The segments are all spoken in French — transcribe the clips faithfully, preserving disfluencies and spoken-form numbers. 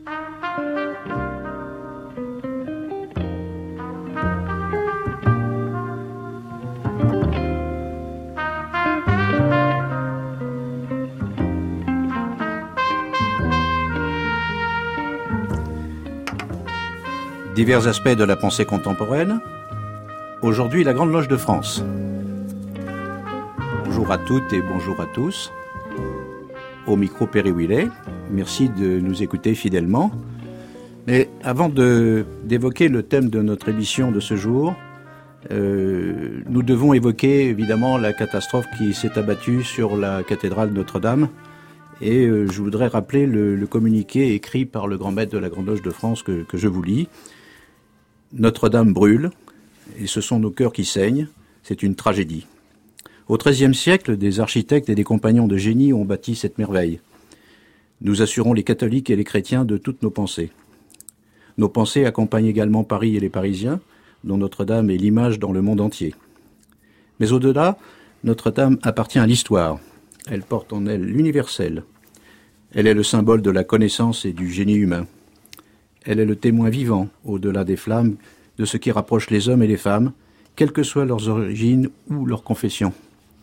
Divers aspects de la pensée contemporaine. Aujourd'hui, la Grande Loge de France. Bonjour à toutes et bonjour à tous. Au micro Perry Willet, merci de nous écouter fidèlement. Mais avant de, d'évoquer le thème de notre émission de ce jour, euh, nous devons évoquer évidemment la catastrophe qui s'est abattue sur la cathédrale Notre-Dame. Et euh, je voudrais rappeler le, le communiqué écrit par le grand maître de la Grande Loge de France que, que je vous lis. Notre-Dame brûle, et ce sont nos cœurs qui saignent, c'est une tragédie. Au treizième siècle, des architectes et des compagnons de génie ont bâti cette merveille. Nous assurons les catholiques et les chrétiens de toutes nos pensées. Nos pensées accompagnent également Paris et les Parisiens, dont Notre-Dame est l'image dans le monde entier. Mais au-delà, Notre-Dame appartient à l'histoire. Elle porte en elle l'universel. Elle est le symbole de la connaissance et du génie humain. Elle est le témoin vivant, au-delà des flammes, de ce qui rapproche les hommes et les femmes, quelles que soient leurs origines ou leurs confessions.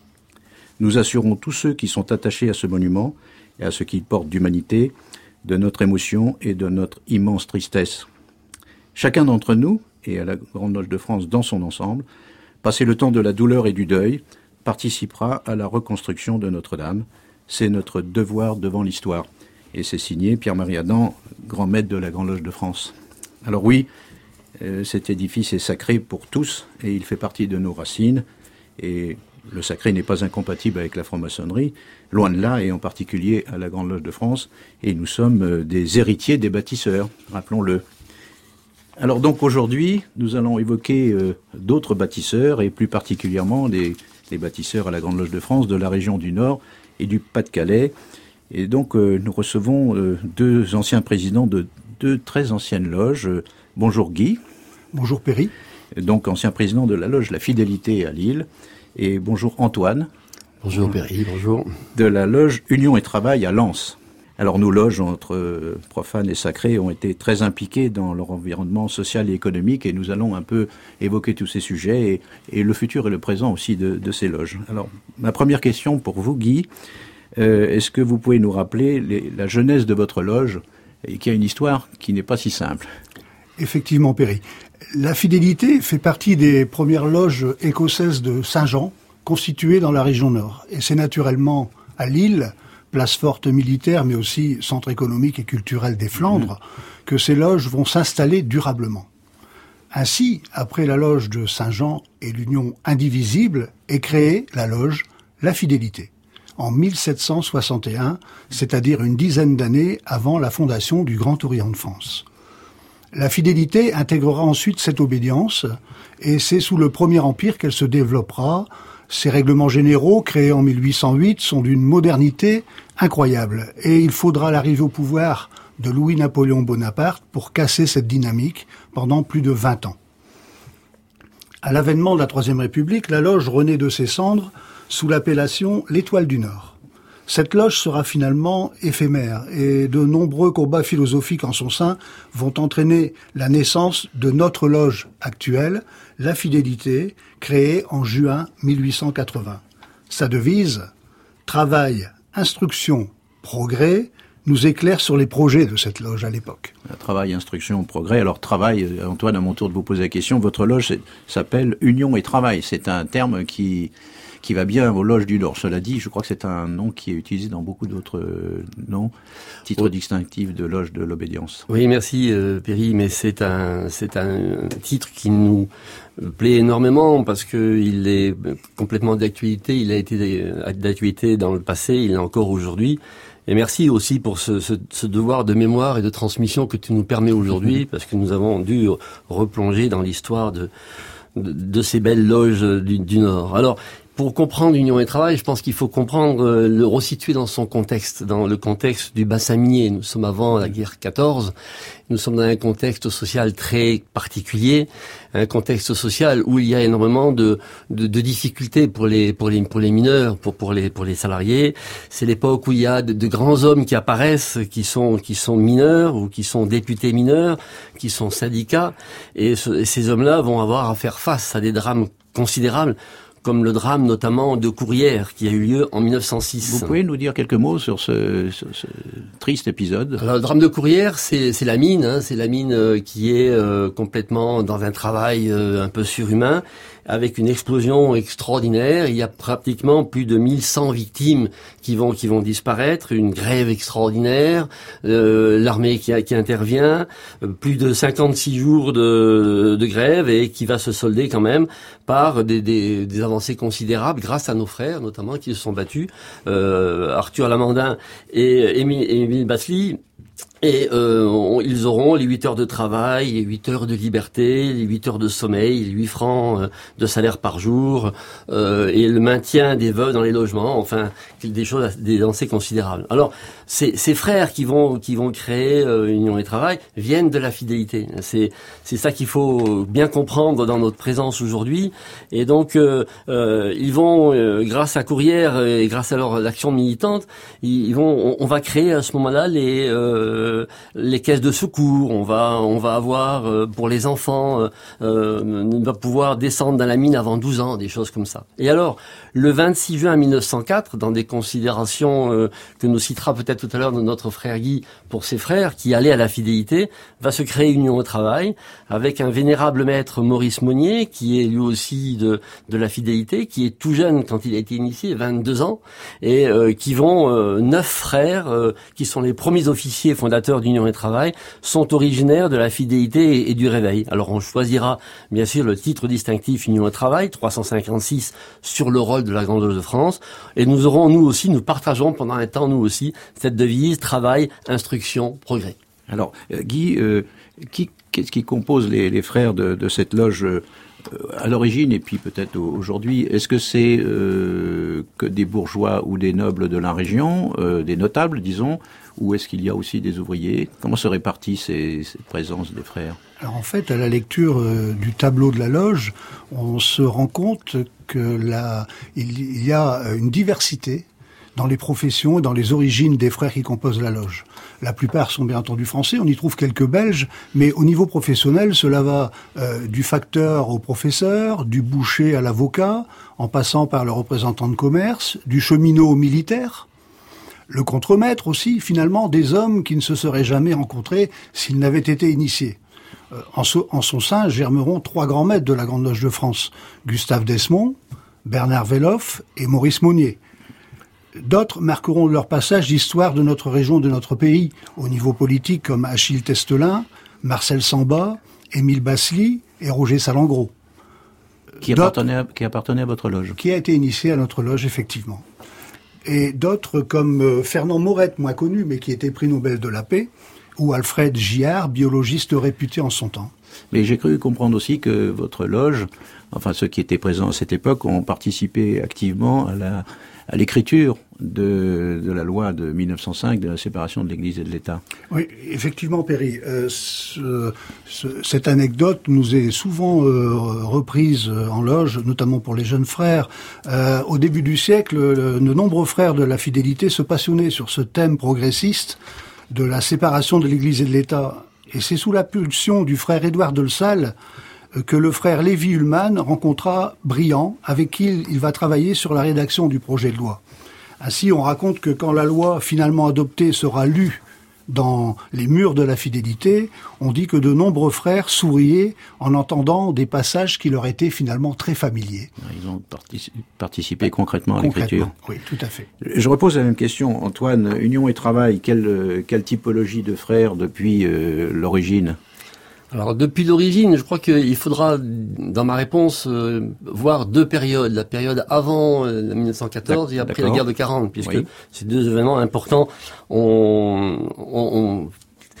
Nous assurons tous ceux qui sont attachés à ce monument et à ce qu'il porte d'humanité, de notre émotion et de notre immense tristesse. Chacun d'entre nous, et à la Grande Loge de France dans son ensemble, passé le temps de la douleur et du deuil, participera à la reconstruction de Notre-Dame. C'est notre devoir devant l'histoire. Et c'est signé Pierre-Marie Adam, grand maître de la Grande Loge de France. Alors oui, euh, cet édifice est sacré pour tous et il fait partie de nos racines. Et le sacré n'est pas incompatible avec la franc-maçonnerie, loin de là, et en particulier à la Grande Loge de France. Et nous sommes euh, des héritiers des bâtisseurs, rappelons-le. Alors donc aujourd'hui, nous allons évoquer euh, d'autres bâtisseurs, et plus particulièrement des, des bâtisseurs à la Grande Loge de France de la région du Nord et du Pas-de-Calais. Et donc, euh, nous recevons euh, deux anciens présidents de deux très anciennes loges. Euh, bonjour Guy. Bonjour Perry. Donc, ancien président de la loge La Fidélité à Lille. Et bonjour Antoine. Bonjour Perry, bonjour. De la loge Union et Travail à Lens. Alors, nos loges, entre euh, profanes et sacrés, ont été très impliquées dans leur environnement social et économique. Et nous allons un peu évoquer tous ces sujets et, et le futur et le présent aussi de, de ces loges. Alors, ma première question pour vous, Guy. Euh, est-ce que vous pouvez nous rappeler les, la jeunesse de votre loge, et qui a une histoire qui n'est pas si simple? Effectivement, Perry. La Fidélité fait partie des premières loges écossaises de Saint-Jean, constituées dans la région Nord. Et c'est naturellement à Lille, place forte militaire, mais aussi centre économique et culturel des Flandres, mmh. que ces loges vont s'installer durablement. Ainsi, après la loge de Saint-Jean et l'Union indivisible, est créée la loge La Fidélité. En mille sept cent soixante et un, c'est-à-dire une dizaine d'années avant la fondation du Grand Orient de France. La Fidélité intégrera ensuite cette obédience, et c'est sous le Premier Empire qu'elle se développera. Ces règlements généraux, créés en mille huit cent huit, sont d'une modernité incroyable, et il faudra l'arrivée au pouvoir de Louis-Napoléon Bonaparte pour casser cette dynamique pendant plus de vingt ans. À l'avènement de la Troisième République, la loge renaît de ses cendres sous l'appellation l'Étoile du Nord. Cette loge sera finalement éphémère et de nombreux combats philosophiques en son sein vont entraîner la naissance de notre loge actuelle, La Fidélité, créée en juin mille huit cent quatre-vingts. Sa devise, travail, instruction, progrès, nous éclaire sur les projets de cette loge à l'époque. Travail, instruction, progrès. Alors travail, Antoine, à mon tour de vous poser la question, votre loge s'appelle Union et Travail. C'est un terme qui... qui va bien aux loges du Nord. Cela dit, je crois que c'est un nom qui est utilisé dans beaucoup d'autres euh, noms, titres oui. distinctifs de loge de l'obédience. Oui, merci euh, Perry, mais c'est un c'est un titre qui nous plaît énormément parce que il est complètement d'actualité. Il a été d'actualité dans le passé, il l'est encore aujourd'hui. Et merci aussi pour ce, ce, ce devoir de mémoire et de transmission que tu nous permets aujourd'hui, parce que nous avons dû replonger dans l'histoire de de, de ces belles loges du, du Nord. Alors, pour comprendre Union et Travail, je pense qu'il faut comprendre, euh, le resituer dans son contexte, dans le contexte du bassin minier. Nous sommes avant la guerre quatorze, nous sommes dans un contexte social très particulier, un contexte social où il y a énormément de, de, de difficultés pour les, pour les, pour les mineurs, pour, pour les, pour les salariés. C'est l'époque où il y a de, de grands hommes qui apparaissent, qui sont, qui sont mineurs ou qui sont députés mineurs, qui sont syndicats, et, ce, et ces hommes-là vont avoir à faire face à des drames considérables, comme le drame notamment de Courrières qui a eu lieu en mille neuf cent six. Vous pouvez nous dire quelques mots sur ce, ce, ce triste épisode? Alors, le drame de Courrières, c'est, c'est la mine, hein, c'est la mine euh, qui est euh, complètement dans un travail euh, un peu surhumain, avec une explosion extraordinaire. Il y a pratiquement plus de mille cent victimes qui vont qui vont disparaître, une grève extraordinaire, euh, l'armée qui, qui intervient, euh, plus de cinquante-six jours de, de grève et qui va se solder quand même par des, des, des avancées considérables grâce à nos frères notamment qui se sont battus, euh, Arthur Lamandin et Émile, Émile Basely. Et euh, on, ils auront les huit heures de travail, les huit heures de liberté, les huit heures de sommeil, les huit francs euh, de salaire par jour, euh, et le maintien des veuves dans les logements, enfin des choses, des avancées considérables. Alors ces, ces frères qui vont qui vont créer euh, Union et Travail viennent de la fidélité. C'est c'est ça qu'il faut bien comprendre dans notre présence aujourd'hui. Et donc euh, euh, ils vont, euh, grâce à Courrières et grâce à leur action militante, ils, ils vont, on, on va créer à ce moment-là les euh, les caisses de secours, on va on va avoir euh, pour les enfants, euh, euh, on va pouvoir descendre dans la mine avant douze ans, des choses comme ça. Et alors, le vingt-six juin mille neuf cent quatre, dans des considérations euh, que nous citera peut-être tout à l'heure de notre frère Guy pour ses frères qui allaient à la fidélité, va se créer Union au Travail avec un vénérable maître Maurice Monnier qui est lui aussi de de la fidélité, qui est tout jeune quand il a été initié, vingt-deux ans, et euh, qui vont euh, neuf frères euh, qui sont les premiers officiers fondateurs d'Union et Travail, sont originaires de la fidélité et, et du réveil. Alors on choisira bien sûr le titre distinctif Union et Travail, trois cent cinquante-six, sur le rôle de la Grande Loge de France, et nous aurons nous aussi, nous partagerons pendant un temps nous aussi cette devise travail, instruction, progrès. Alors euh, Guy, euh, qui, qu'est-ce qui compose les, les frères de, de cette loge euh, à l'origine et puis peut-être aujourd'hui? Est-ce que c'est euh, que des bourgeois ou des nobles de la région, euh, des notables disons, ou est-ce qu'il y a aussi des ouvriers? Comment se répartit ces, cette présence des frères? Alors en fait, à la lecture euh, du tableau de la loge, on se rend compte que là, il y a une diversité dans les professions et dans les origines des frères qui composent la loge. La plupart sont bien entendu français, on y trouve quelques Belges, mais au niveau professionnel, cela va euh, du facteur au professeur, du boucher à l'avocat, en passant par le représentant de commerce, du cheminot au militaire, le contremaître aussi, finalement, des hommes qui ne se seraient jamais rencontrés s'ils n'avaient été initiés. Euh, en, so, en son sein germeront trois grands maîtres de la Grande Loge de France, Gustave Desmond, Bernard Veloff et Maurice Monnier. D'autres marqueront leur passage d'histoire de notre région, de notre pays, au niveau politique comme Achille Testelin, Marcel Samba, Émile Basely et Roger Salengro. Qui appartenait, à, qui appartenait à votre loge. Qui a été initié à notre loge, effectivement. Et d'autres comme Fernand Morette, moins connu, mais qui était prix Nobel de la paix, ou Alfred Giard, biologiste réputé en son temps. Mais j'ai cru comprendre aussi que votre loge, enfin ceux qui étaient présents à cette époque, ont participé activement à la à l'écriture de, de la loi de mille neuf cent cinq de la séparation de l'Église et de l'État. Oui, effectivement, Perry. Euh, ce, ce, cette anecdote nous est souvent euh, reprise en loge, notamment pour les jeunes frères. Euh, au début du siècle, le, de nombreux frères de la fidélité se passionnaient sur ce thème progressiste de la séparation de l'Église et de l'État. Et c'est sous la pulsion du frère Édouard de Salle que le frère Lévy Ullmann rencontra Briand, avec qui il va travailler sur la rédaction du projet de loi. Ainsi, on raconte que quand la loi finalement adoptée sera lue dans les murs de la fidélité, on dit que de nombreux frères souriaient en entendant des passages qui leur étaient finalement très familiers. Ils ont participé, participé concrètement à l'écriture. Oui, tout à fait. Je repose la même question, Antoine. Union et Travail, quelle, quelle typologie de frères depuis euh, l'origine ? Alors depuis l'origine, je crois qu'il faudra, dans ma réponse, euh, voir deux périodes. La période avant euh, mille neuf cent quatorze et après D'accord. la guerre de quarante, puisque oui. ces deux événements importants ont, ont, ont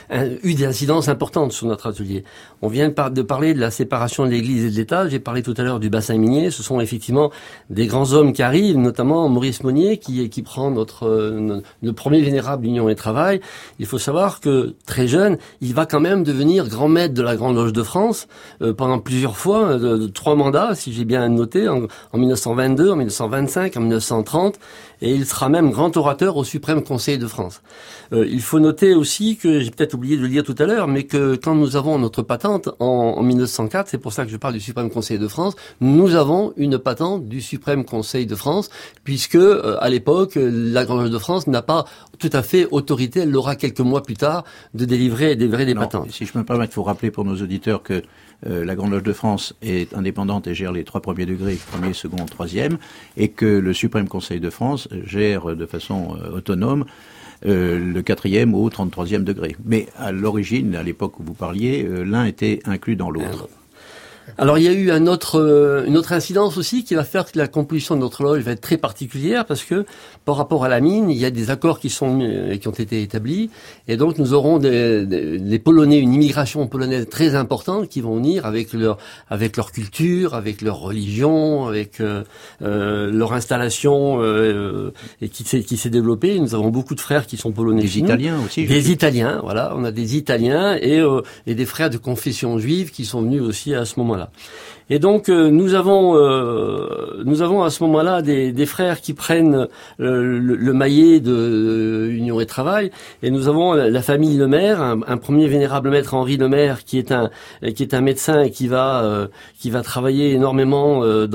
un, eu des incidences importantes sur notre atelier. On vient de, par, de parler de la séparation de l'Église et de l'État. J'ai parlé tout à l'heure du bassin minier. Ce sont effectivement des grands hommes qui arrivent, notamment Maurice Monnier, qui, qui prend notre, euh, le premier vénérable Union et Travail. Il faut savoir que très jeune, il va quand même devenir grand maître de la Grande Loge de France euh, pendant plusieurs fois, euh, de, trois mandats, si j'ai bien noté, en, en mille neuf cent vingt-deux, en mille neuf cent vingt-cinq, en mille neuf cent trente, et il sera même grand orateur au Suprême Conseil de France. Euh, il faut noter aussi que, j'ai peut-être oublié de le dire tout à l'heure, mais que quand nous avons notre patente en, en mille neuf cent quatre, c'est pour ça que je parle du Suprême Conseil de France, nous avons une patente du Suprême Conseil de France, puisque euh, à l'époque, la Grande Loge de France n'a pas tout à fait autorité, elle l'aura quelques mois plus tard, de délivrer et délivrer des non, patentes. Si je me permets, il faut rappeler pour nos auditeurs que euh, la Grande Loge de France est indépendante et gère les trois premiers degrés, premier, second, troisième, et que le Suprême Conseil de France gère de façon euh, autonome euh, le quatrième au trente-troisième degré. Mais à l'origine, à l'époque où vous parliez, euh, l'un était inclus dans l'autre. Alors il y a eu un autre, euh, une autre incidence aussi qui va faire que la composition de notre loge va être très particulière parce que par rapport à la mine, il y a des accords qui sont euh, qui ont été établis et donc nous aurons des, des, des Polonais, une immigration polonaise très importante qui vont venir avec leur avec leur culture, avec leur religion, avec euh, euh, leur installation euh, et qui s'est qui s'est développée. Nous avons beaucoup de frères qui sont polonais. Des Italiens nous. aussi. Des Italiens, voilà, on a des Italiens et euh, et des frères de confession juive qui sont venus aussi à ce moment-là. Et donc euh, nous avons euh, nous avons à ce moment-là des, des frères qui prennent le, le, le maillet de euh, Union et Travail, et nous avons la, la famille Lemaire, un, un premier vénérable maître Henri Lemaire qui est un qui est un médecin et qui va euh, qui va travailler énormément euh,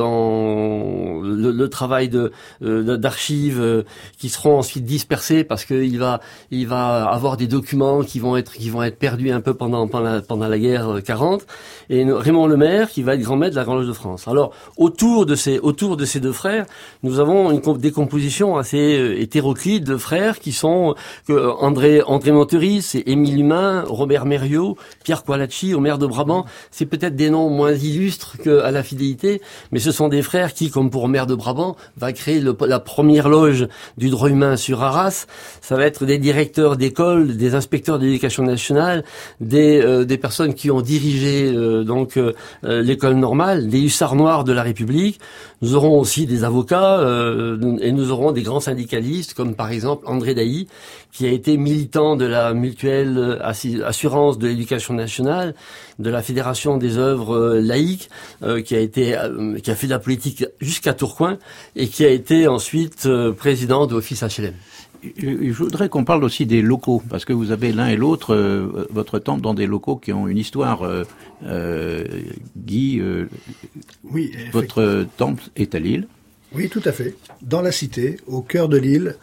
dans le, le travail de euh, d'archives euh, qui seront ensuite dispersées parce que il va il va avoir des documents qui vont être qui vont être perdus un peu pendant pendant la, pendant la guerre quarante, et Raymond Lemaire qui va être grand maître de la Grande Loge de France. Alors autour de ces autour de ces deux frères, nous avons une des compositions assez hétéroclites de frères qui sont que André André Monteris, Émile Humain, Robert Mériot, Pierre Coalacci, Omer de Brabant. C'est peut-être des noms moins illustres qu'à la fidélité, mais ce sont des frères qui, comme pour Omer de Brabant, va créer le, la première loge du droit humain sur Arras. Ça va être des directeurs d'école, des inspecteurs de l'éducation nationale, des euh, des personnes qui ont dirigé euh, donc euh, l'école normale, des hussards noirs de la République. Nous aurons aussi des avocats euh, et nous aurons des grands syndicalistes comme par exemple André Dailly, qui a été militant de la mutuelle assurance de l'éducation nationale, de la Fédération des œuvres laïques, euh, qui a été euh, qui a fait de la politique jusqu'à Tourcoing et qui a été ensuite euh, président de l'Office H L M. Je voudrais qu'on parle aussi des locaux, parce que vous avez l'un et l'autre euh, votre temple dans des locaux qui ont une histoire. Euh, euh, Guy, euh, oui, votre temple est à Lille. Oui, tout à fait. Dans la cité, au cœur de Lille,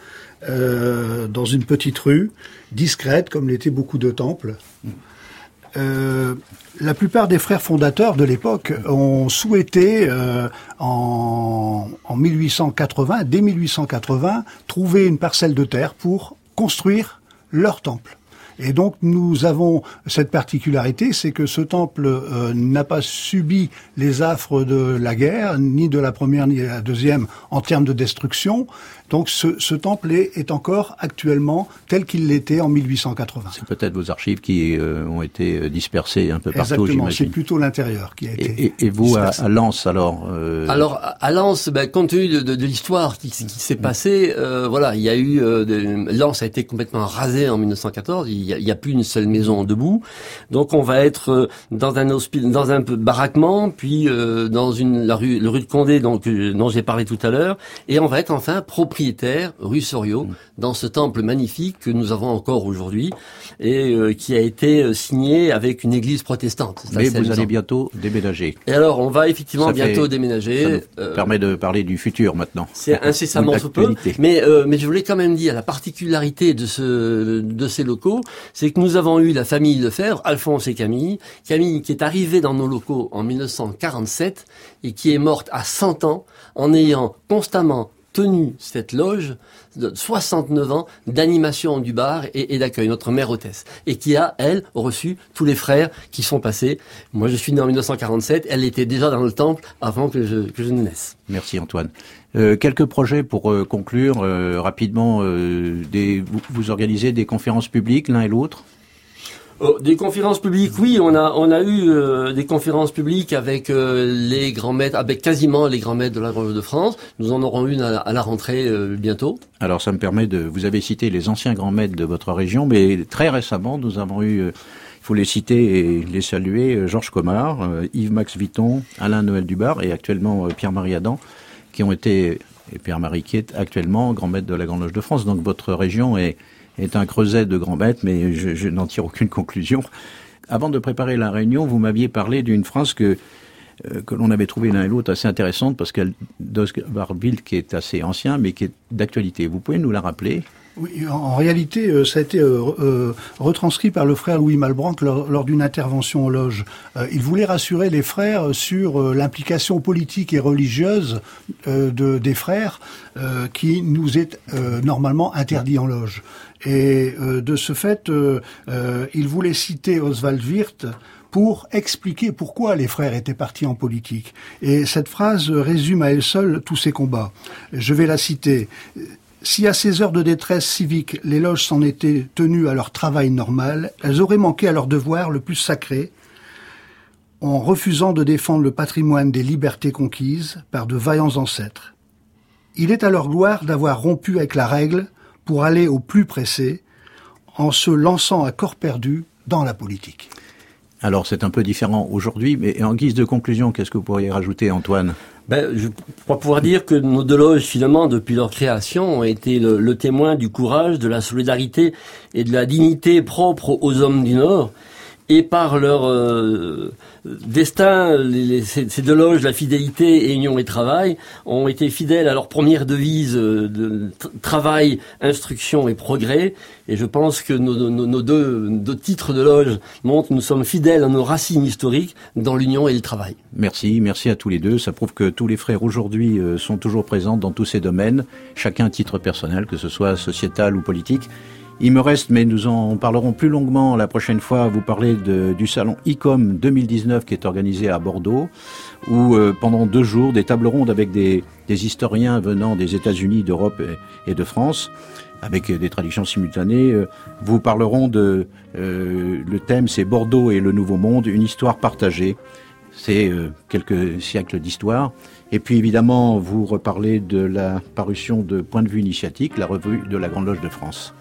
euh, dans une petite rue, discrète, comme l'étaient beaucoup de temples. Euh, la plupart des frères fondateurs de l'époque ont souhaité, euh, en, en mille huit cent quatre-vingts, dès mille huit cent quatre-vingts, trouver une parcelle de terre pour construire leur temple. Et donc nous avons cette particularité, c'est que ce temple euh, n'a pas subi les affres de la guerre, ni de la première ni de la deuxième en termes de destruction. Donc ce, ce temple est, est encore actuellement tel qu'il l'était en mille huit cent quatre-vingts. C'est peut-être vos archives qui euh, ont été dispersées un peu partout, Exactement, j'imagine. c'est plutôt l'intérieur qui a été Et, et, et vous, à, à Lens, alors euh... Alors, à Lens, ben, compte tenu de, de, de l'histoire qui, qui s'est passée, euh, voilà, il y a eu... Euh, de, Lens a été complètement rasé en mille neuf cent quatorze, il n'y a, a plus une seule maison debout. Donc on va être euh, dans un hospi- dans un peu de baraquement, puis euh, dans une la rue, le rue de Condé donc, euh, dont j'ai parlé tout à l'heure, et on va être enfin propriétaire rue Soriot, dans ce temple magnifique que nous avons encore aujourd'hui et euh, qui a été euh, signé avec une église protestante. Mais vous allez bientôt déménager. Et alors, on va effectivement ça bientôt fait, déménager. Ça nous euh, permet de parler du futur maintenant. C'est incessamment sous peu. Mais, euh, mais je voulais quand même dire la particularité de ce de ces locaux, c'est que nous avons eu la famille Lefebvre, Alphonse et Camille. Camille qui est arrivée dans nos locaux en mille neuf cent quarante-sept et qui est morte à cent ans en ayant constamment tenu cette loge de soixante-neuf ans d'animation du bar et, et d'accueil, notre mère hôtesse, et qui a, elle, reçu tous les frères qui sont passés. Moi, je suis né en mille neuf cent quarante-sept, elle était déjà dans le temple avant que je, que je ne naisse. Merci Antoine. Euh, quelques projets pour euh, conclure euh, rapidement. Euh, des, vous, vous organisez des conférences publiques l'un et l'autre ? Oh, des conférences publiques, oui, on a on a eu euh, des conférences publiques avec euh, les grands maîtres, avec quasiment les grands maîtres de la Grande Loge de France. Nous en aurons une à, à la rentrée euh, bientôt. Alors ça me permet de, vous avez cité les anciens grands maîtres de votre région, mais très récemment nous avons eu, euh, il faut les citer et les saluer, euh, Georges Comard, euh, Yves-Max Vitton, Alain Noël Dubar et actuellement euh, Pierre-Marie Adam, qui ont été, et Pierre-Marie qui est actuellement grand maître de la Grande Loge de France. Donc votre région est est un creuset de grands maîtres, mais je, je n'en tire aucune conclusion. Avant de préparer la réunion, vous m'aviez parlé d'une phrase que euh, que l'on avait trouvée l'un et l'autre assez intéressante, parce qu'elle d'Oscar Wilde, qui est assez ancien, mais qui est d'actualité. Vous pouvez nous la rappeler ? Oui, en, en réalité, euh, ça a été euh, euh, retranscrit par le frère Louis Malbranck lors, lors d'une intervention aux loges. Euh, il voulait rassurer les frères sur euh, l'implication politique et religieuse euh, de, des frères euh, qui nous est euh, normalement interdit en loge. Et euh, de ce fait, euh, euh, il voulait citer Oswald Wirth pour expliquer pourquoi les frères étaient partis en politique. Et cette phrase résume à elle seule tous ces combats. Je vais la citer. Si à ces heures de détresse civique, les loges s'en étaient tenues à leur travail normal, elles auraient manqué à leur devoir le plus sacré, en refusant de défendre le patrimoine des libertés conquises par de vaillants ancêtres. Il est à leur gloire d'avoir rompu avec la règle pour aller au plus pressé, en se lançant à corps perdu dans la politique. Alors c'est un peu différent aujourd'hui, mais en guise de conclusion, qu'est-ce que vous pourriez rajouter, Antoine ? Ben, je crois pouvoir dire que nos deux loges, finalement, depuis leur création, ont été le, le témoin du courage, de la solidarité et de la dignité propre aux hommes du Nord. Et par leur euh, destin, les, les, ces, ces deux loges, la fidélité, union et travail, ont été fidèles à leur première devise de travail, instruction et progrès. Et je pense que nos, nos, nos deux, deux titres de loge montrent que nous sommes fidèles à nos racines historiques dans l'union et le travail. Merci, merci à tous les deux. Ça prouve que tous les frères aujourd'hui euh, sont toujours présents dans tous ces domaines, chacun à titre personnel, que ce soit sociétal ou politique. Il me reste, mais nous en parlerons plus longuement la prochaine fois, à vous parler de, du salon I C O M deux mille dix-neuf qui est organisé à Bordeaux, où euh, pendant deux jours, des tables rondes avec des, des historiens venant des États-Unis, d'Europe et, et de France, avec des traductions simultanées, euh, vous parlerons de... Euh, le thème, c'est Bordeaux et le Nouveau Monde, une histoire partagée. C'est euh, quelques siècles d'histoire. Et puis évidemment, vous reparlez de la parution de Point de vue initiatique, la revue de la Grande Loge de France.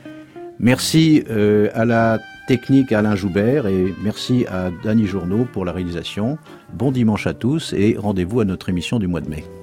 Merci euh, à la technique Alain Joubert et merci à Dany Journeau pour la réalisation. Bon dimanche à tous et rendez-vous à notre émission du mois de mai.